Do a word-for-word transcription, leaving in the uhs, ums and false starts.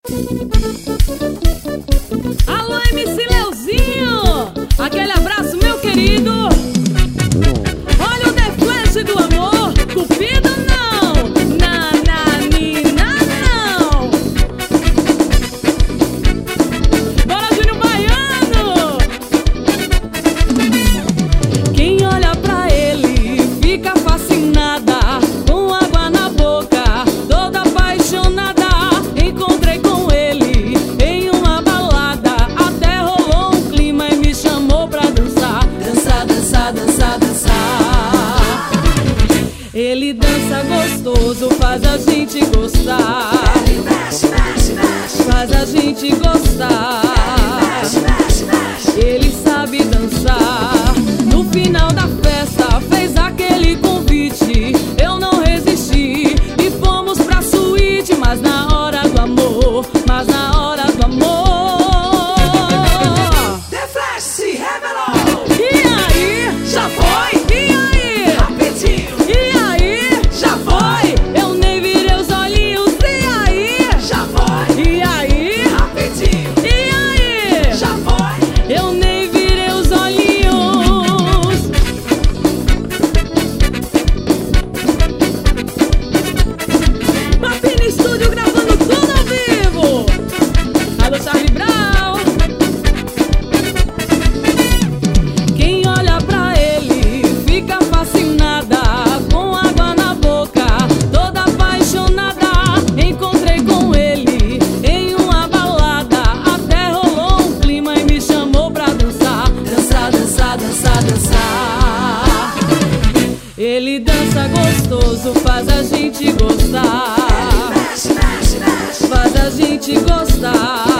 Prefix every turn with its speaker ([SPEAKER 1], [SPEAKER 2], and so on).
[SPEAKER 1] Alô, M C Leozinho, aquele abraço, meu querido. Olha o The Flash do amor, Cupido não, nananina não. Bora, Júnior Baiano. Quem olha pra ele fica fascinada, com água na boca, toda apaixonada. Encontrei com ele em uma balada, até rolou um clima e me chamou pra dançar. Dançar, dançar, dançar, dançar. Ele dança gostoso, faz a gente gostar. Faz a gente gostar. Ele sabe dançar. No final da festa fez aquele convite, eu não resisti e fomos pra suíte. Mas na hora do amor, mas na hora do amor,
[SPEAKER 2] The Flash se revelou.
[SPEAKER 1] e aí?
[SPEAKER 2] Já foi?
[SPEAKER 1] E aí?
[SPEAKER 2] Rapidinho.
[SPEAKER 1] E aí?
[SPEAKER 2] Já foi?
[SPEAKER 1] Eu nem virei os olhinhos. E aí?
[SPEAKER 2] Já foi?
[SPEAKER 1] E aí?
[SPEAKER 2] Rapidinho.
[SPEAKER 1] E aí?
[SPEAKER 2] Já foi?
[SPEAKER 1] Eu nem virei os olhinhos. Mapini Estúdio gravando tudo ao vivo. Alô, Charlie Brown. Quem olha pra ele fica fascinada, com água na boca, toda apaixonada. Encontrei com ele em uma balada, até rolou um clima e me chamou pra dançar. Dançar, dançar, dançar, dançar. Ele dança gostoso, faz a gente gostar.
[SPEAKER 2] Mexe, mexe, mexe.
[SPEAKER 1] Faz a gente gostar.